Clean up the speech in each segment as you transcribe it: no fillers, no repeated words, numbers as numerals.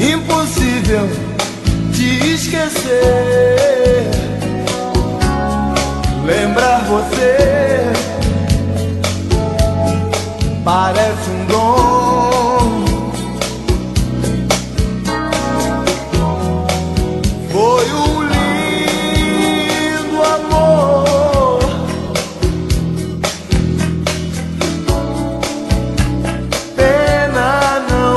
impossível de esquecer. Lembrar você parece um dom. Foi um lindo amor. Pena não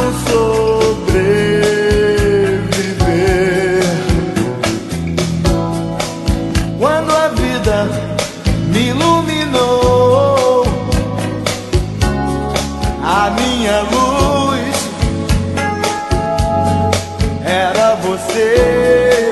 sobreviver. Quando a vida me iluminou, a minha luz era você.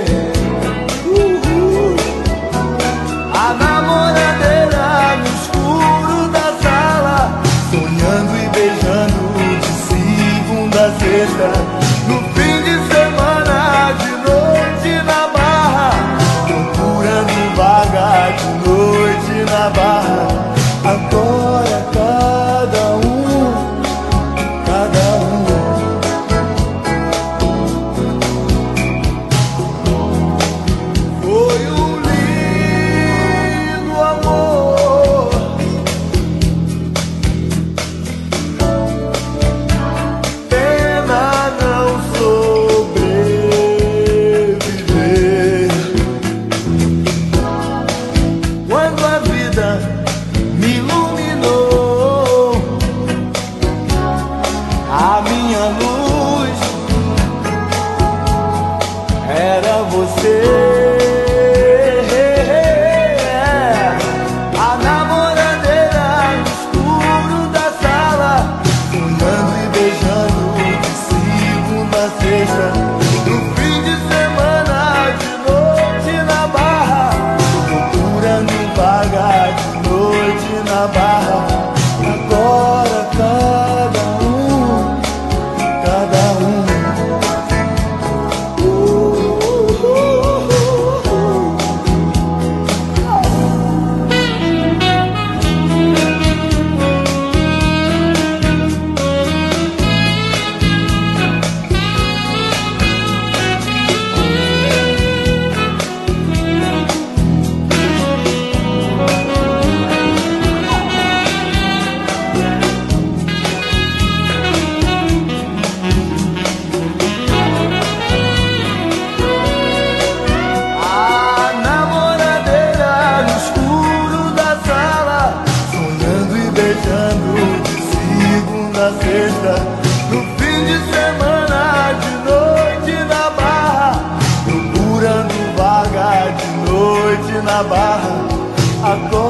A namoradeira no escuro da sala, sonhando e beijando de segunda a sexta. No fim de semana, de noite na barra, procurando vaga de noite na barra. Agora cada um foi um lindo amor. Pena não sobreviver. Quando a vida me iluminou, a minha luz era você. A namoradeira no escuro da sala, sonhando e beijando de segunda a sexta. No fim de semana, de noite na barra, procurando vaga de noite na barra. Agora cada um sexta. No fim de semana, de noite na barra, procurando vaga de noite na barra. Agora